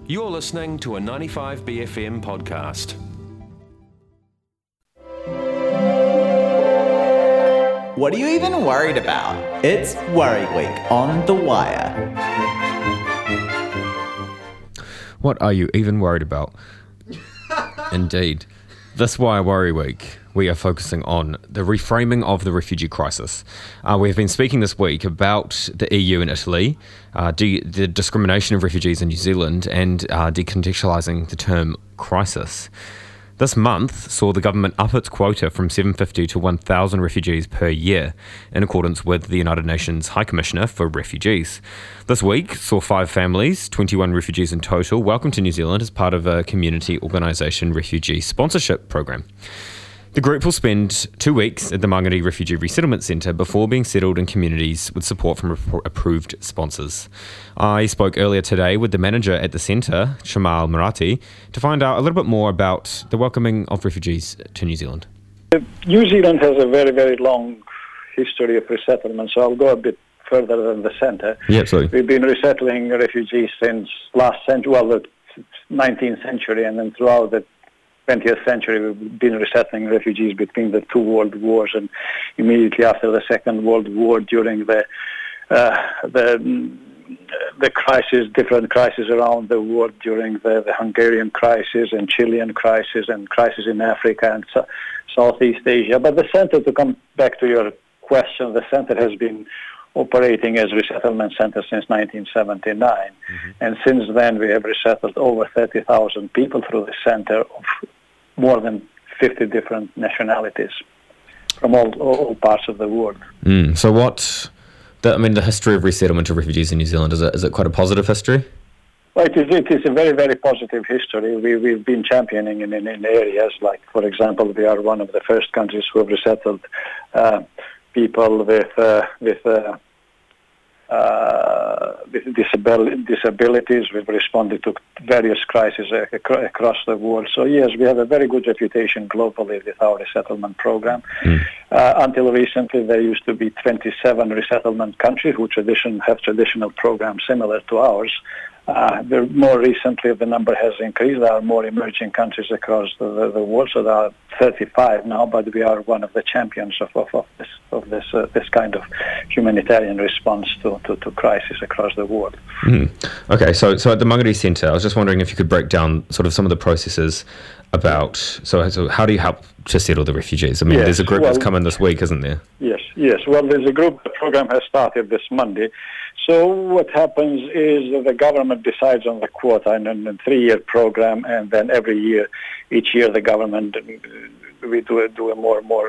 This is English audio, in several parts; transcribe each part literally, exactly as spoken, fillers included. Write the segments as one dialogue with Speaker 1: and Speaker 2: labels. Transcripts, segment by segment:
Speaker 1: You're listening to a ninety-five B F M podcast.
Speaker 2: What are you even worried about? It's Worry Week on The Wire.
Speaker 3: What are you even worried about? Indeed. This Wire Worry Week, we are focusing on the reframing of the refugee crisis. Uh, we've been speaking this week about the E U and Italy, uh, de- the discrimination of refugees in New Zealand, and uh, decontextualising the term crisis. This month saw the government up its quota from seven hundred fifty to one thousand refugees per year, in accordance with the United Nations High Commissioner for Refugees. This week saw five families, twenty-one refugees in total, welcome to New Zealand as part of a community organisation refugee sponsorship program. The group will spend two weeks at the Mangere Refugee Resettlement Centre before being settled in communities with support from approved sponsors. I spoke earlier today with the manager at the centre, Shamal Marathi, to find out a little bit more about the welcoming of refugees to New Zealand.
Speaker 4: New Zealand has a very, very long history of resettlement, so I'll go a bit further than the centre.
Speaker 3: Yeah, absolutely.
Speaker 4: We've been resettling refugees since last century, well, the nineteenth century, and then throughout the twentieth century, we've been resettling refugees between the two world wars and immediately after the Second World War during the uh, the the crisis, different crises around the world during the, the Hungarian crisis and Chilean crisis and crisis in Africa and so, Southeast Asia. But the centre, to come back to your question, the centre has been operating as resettlement center since nineteen seventy-nine. Mm-hmm. And since then we have resettled over thirty thousand people through the center of more than fifty different nationalities from all, all parts of the world.
Speaker 3: Mm. So what, the, I mean, the history of resettlement of refugees in New Zealand, is it, is it quite a positive history?
Speaker 4: Well, it is, it is a very, very positive history. We, we've been championing in, in, in areas like, for example, we are one of the first countries who have resettled uh, people with uh, with uh, uh, with disabil- disabilities. We've responded to various crises ac- across the world. So yes, we have a very good reputation globally with our resettlement program. Mm. Uh, until recently, there used to be twenty-seven resettlement countries who tradition have traditional programs similar to ours. Uh, the, more recently, the number has increased. There are more emerging countries across the, the, the world, so there are thirty-five now. But we are one of the champions of, of, of this of this uh, this kind of humanitarian response to, to, to crisis across the world.
Speaker 3: Mm. Okay, so so at the Mangere Centre, I was just wondering if you could break down sort of some of the processes about. So, so how do you help to settle the refugees? I mean,
Speaker 4: yes,
Speaker 3: there's a group
Speaker 4: well,
Speaker 3: that's come in this week, isn't there?
Speaker 4: Yes, yes. Well, there's a group. The program has started this Monday. So what happens is that the government decides on the quota in a three-year program, and then every year, each year the government, we do a, do a more more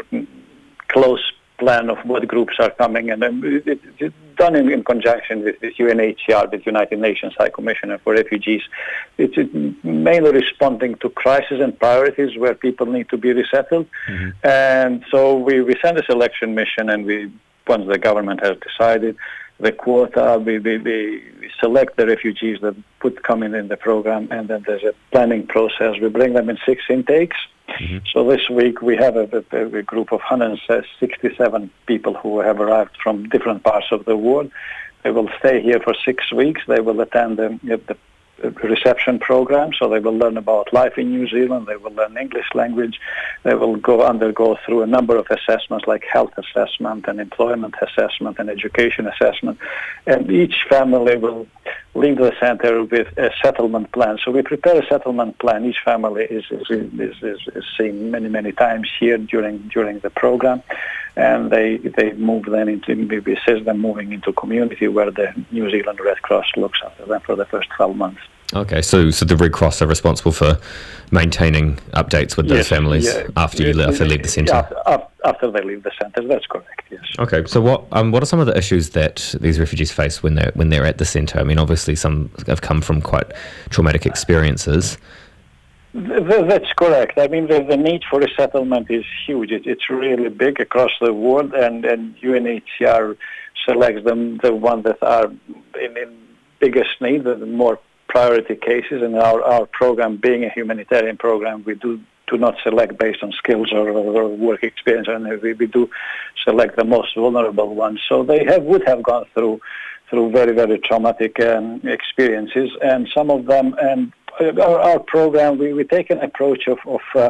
Speaker 4: close plan of what groups are coming, and then it, it's done in, in conjunction with, with U N H C R, with United Nations High Commissioner for Refugees. It's mainly responding to crises and priorities where people need to be resettled. Mm-hmm. And so we, we send a selection mission, and we, once the government has decided the quota, we, we, we select the refugees that would come in in the program, and then there's a planning process. We bring them in six intakes. Mm-hmm. So this week we have a, a, a group of one hundred sixty-seven people who have arrived from different parts of the world. They will stay here for six weeks. They will attend the, the reception program, so they will learn about life in New Zealand. They will learn English language. They will go undergo through a number of assessments like health assessment and employment assessment and education assessment. And each family will leave the center with a settlement plan. So we prepare a settlement plan. Each family is is, is, is, is seen many, many times here during during the program. And they they move then into, we assist them moving into community where the New Zealand Red Cross looks after them for the first twelve months.
Speaker 3: Okay, so so the Red Cross are responsible for maintaining updates with those
Speaker 4: yes,
Speaker 3: families
Speaker 4: yeah,
Speaker 3: after you
Speaker 4: yes,
Speaker 3: after they leave the centre?
Speaker 4: Yeah, after they leave the centre, that's correct, yes.
Speaker 3: Okay, so what um, what are some of the issues that these refugees face when they're, when they're at the centre? I mean, obviously some have come from quite traumatic experiences.
Speaker 4: That's correct. I mean, the, the need for resettlement is huge. It, it's really big across the world, and, and U N H C R selects them, the ones that are in, in biggest need, the more priority cases. And our, our program, being a humanitarian program, we do do not select based on skills or, or work experience, and we, we do select the most vulnerable ones. So they have would have gone through through very, very traumatic um, experiences, and some of them, and our, our program, we, we take an approach of of, uh,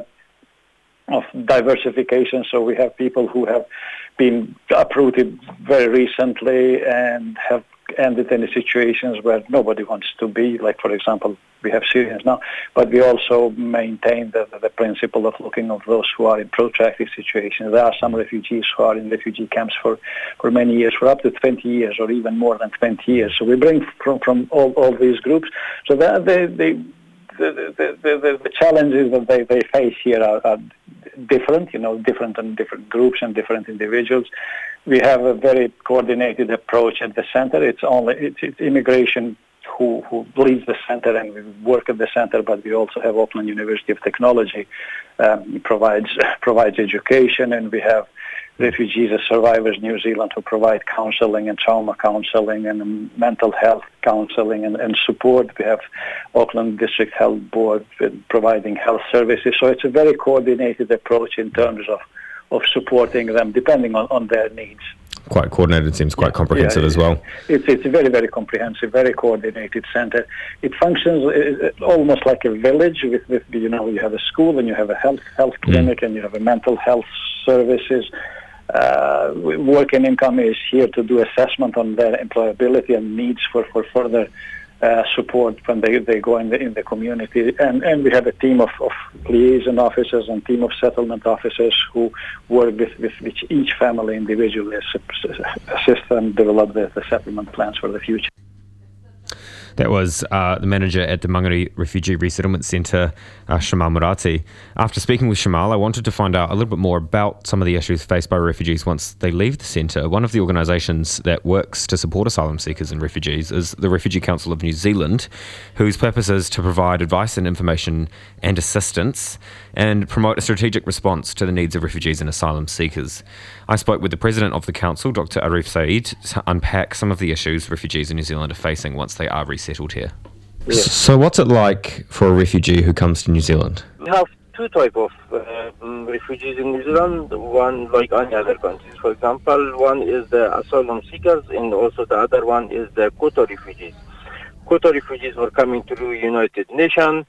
Speaker 4: of diversification. So we have people who have been uprooted very recently and have ended in situations where nobody wants to be, like, for example, we have Syrians now, but we also maintain the, the principle of looking at those who are in protracted situations. There are some refugees who are in refugee camps for, for many years, for up to twenty years or even more than twenty years. So we bring from, from all, all these groups. So that they, they, the, the, the, the challenges that they, they face here are, are different, you know, different in different groups and different individuals. We have a very coordinated approach at the center. It's only it's, it's immigration who, who leads the center, and we work at the center, but we also have Auckland University of Technology um, provides provides education, and we have Refugees as Survivors New Zealand who provide counseling and trauma counseling and mental health counseling and, and support. We have Auckland District Health Board providing health services. So it's a very coordinated approach in terms of of supporting them depending on, on their needs.
Speaker 3: Quite coordinated, seems quite comprehensive
Speaker 4: yeah,
Speaker 3: as well.
Speaker 4: It's it's a very, very comprehensive, very coordinated center. It functions uh, almost like a village with, with, you know, you have a school and you have a health health clinic mm. and you have a mental health services. Uh, work and income is here to do assessment on their employability and needs for, for further Uh, support when they, they go in the in the community, and and we have a team of, of liaison officers and team of settlement officers who work with, with, with each family individually, assist them develop the, the settlement plans for the future.
Speaker 3: That was uh, the manager at the Mangere Refugee Resettlement Centre, uh, Shamal Murati. After speaking with Shamal, I wanted to find out a little bit more about some of the issues faced by refugees once they leave the centre. One of the organisations that works to support asylum seekers and refugees is the Refugee Council of New Zealand, whose purpose is to provide advice and information and assistance and promote a strategic response to the needs of refugees and asylum seekers. I spoke with the president of the council, Doctor Arif Said, to unpack some of the issues refugees in New Zealand are facing once they are resettled here.
Speaker 5: Yeah.
Speaker 3: So what's it like for a refugee who comes to New Zealand?
Speaker 5: We have two types of uh, refugees in New Zealand, one like any other countries. For example, one is the asylum seekers, and also the other one is the quota refugees. Quota refugees are coming to the United Nations,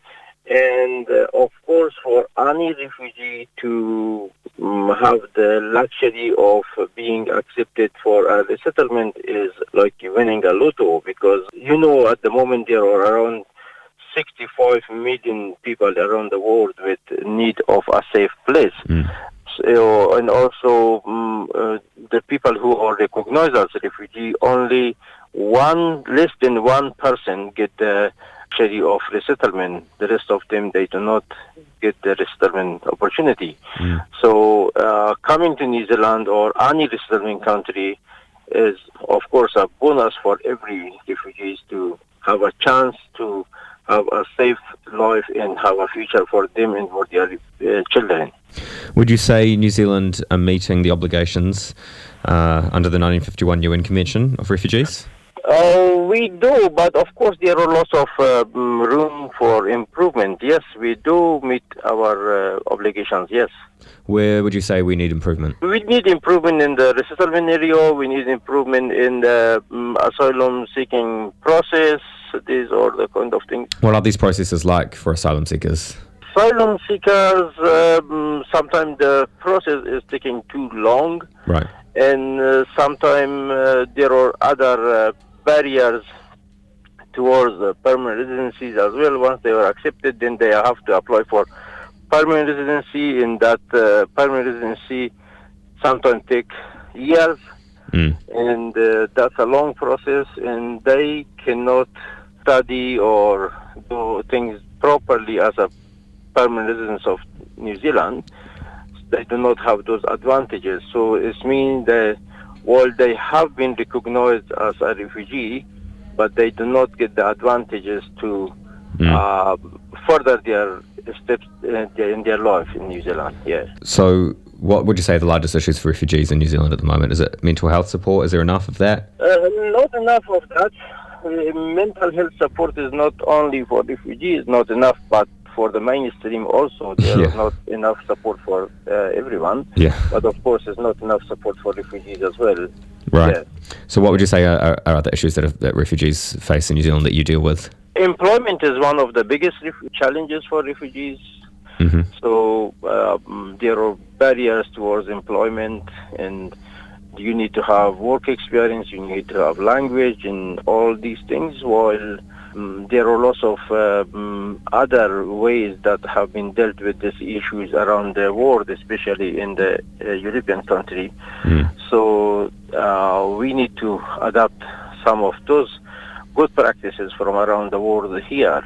Speaker 5: and uh, of course for any refugee to um, have the luxury of being accepted for a resettlement is like winning a lotto, because you know at the moment there are around sixty-five million people around the world with need of a safe place. Mm. So, and also um, uh, the people who are recognized as refugee, only one less than one person get the luxury of resettlement. The rest of them, they do not get the resettlement opportunity. Mm. So uh, coming to New Zealand or any resettlement country is, of course, a bonus for every refugee to have a chance to have a safe life and have a future for them and for their uh, children.
Speaker 3: Would you say New Zealand are meeting the obligations uh, under the nineteen fifty-one U N Convention of Refugees?
Speaker 5: Uh, we do, but of course there are lots of uh, room for improvement. Yes, we do meet our uh, obligations, yes.
Speaker 3: Where would you say we need improvement?
Speaker 5: We need improvement in the resettlement area, we need improvement in the um, asylum seeking process. These are the kind of things.
Speaker 3: What are these processes like for asylum seekers?
Speaker 5: Asylum seekers, um, sometimes the process is taking too long.
Speaker 3: Right.
Speaker 5: And uh, sometimes uh, there are other uh, barriers towards uh, permanent residencies as well. Once they are accepted, then they have to apply for permanent residency, and that uh, permanent residency sometimes take years, mm. and uh, that's a long process, and they cannot study or do things properly as a permanent resident of New Zealand. They do not have those advantages. So it means that while they have been recognized as a refugee, but they do not get the advantages to mm. uh, further their steps in their life in New Zealand. Yeah.
Speaker 3: So what would you say are the largest issues for refugees in New Zealand at the moment? Is it mental health support? Is there enough of that?
Speaker 5: Uh, not enough of that. Uh, mental health support is not only for refugees, not enough, but for the mainstream also. There
Speaker 3: Yeah.
Speaker 5: is not enough support for uh, everyone.
Speaker 3: Yeah.
Speaker 5: But of course, there's not enough support for refugees as well.
Speaker 3: Right.
Speaker 5: Yeah.
Speaker 3: So what would you say are, are, are other issues that, are, that refugees face in New Zealand that you deal with?
Speaker 5: Employment is one of the biggest ref- challenges for refugees.
Speaker 3: Mm-hmm.
Speaker 5: So um, there are barriers towards employment, and you need to have work experience, you need to have language and all these things, while um, there are lots of um, other ways that have been dealt with these issues around the world, especially in the uh, European country.
Speaker 3: Mm.
Speaker 5: So uh, we need to adapt some of those good practices from around the world here.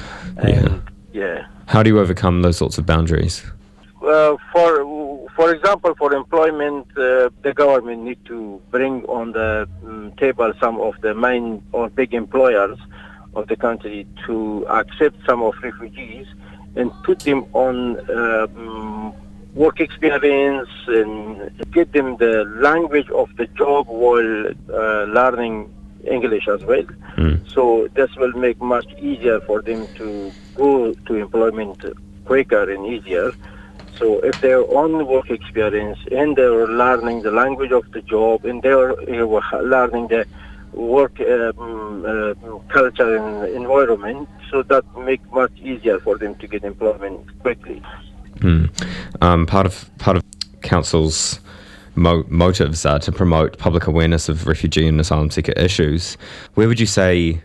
Speaker 5: And yeah.
Speaker 3: How do you overcome those sorts of boundaries?
Speaker 5: Uh, for for example, for employment, uh, the government need to bring on the um, table some of the main or big employers of the country to accept some of refugees and put them on uh, um, work experience and get them the language of the job while uh, learning English as well.
Speaker 3: Mm.
Speaker 5: So this will make much easier for them to go to employment quicker and easier. So if they're on work experience and they're learning the language of the job and they're uh, learning the work um, uh, culture and environment, so that make much easier for them to get employment quickly.
Speaker 3: Mm. Um, part of part of council's mo- motives are to promote public awareness of refugee and asylum seeker issues. Where would you say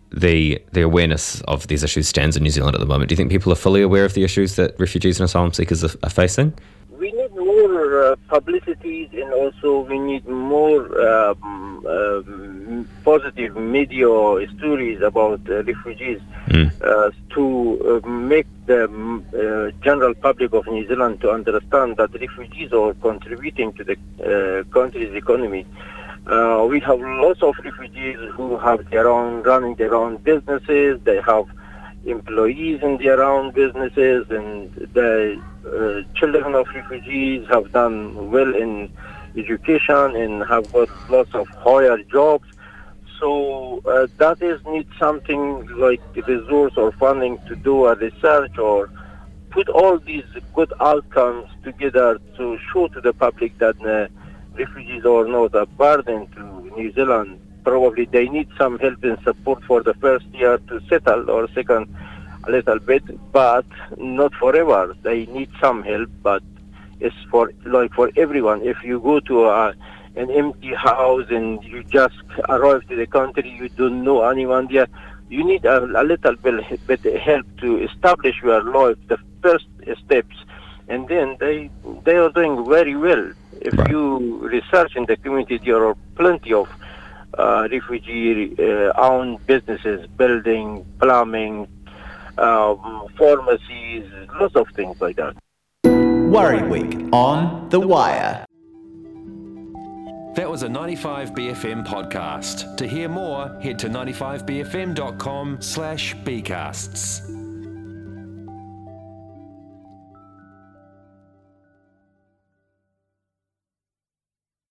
Speaker 3: the the awareness of these issues stands in New Zealand at the moment? Do you think people are fully aware of the issues that refugees and asylum seekers are, are facing?
Speaker 5: We need more uh, publicity, and also we need more um, um, positive media stories about uh, refugees
Speaker 3: Mm.
Speaker 5: uh, to uh, make the uh, general public of New Zealand to understand that refugees are contributing to the uh, country's economy. Uh, we have lots of refugees who have their own, running their own businesses. They have employees in their own businesses, and the uh, children of refugees have done well in education and have got lots of higher jobs. So uh, that is need something like resource or funding to do a research or put all these good outcomes together to show to the public that uh, refugees are not a burden to New Zealand. Probably they need some help and support for the first year to settle, or second a little bit, but not forever. They need some help, but it's for like for everyone. If you go to a, an empty house and you just arrive to the country, you don't know anyone there, you need a, a little bit, bit help to establish your life, the first steps, and then they they are doing very well. If
Speaker 3: Right.
Speaker 5: you research in the community, there are plenty of uh, refugee-owned uh, businesses, building, plumbing, um, pharmacies, lots of things like that.
Speaker 2: Worry Week on The Wire.
Speaker 1: That was a ninety-five B F M podcast. To hear more, head to ninety-five b f m dot com slash bcasts.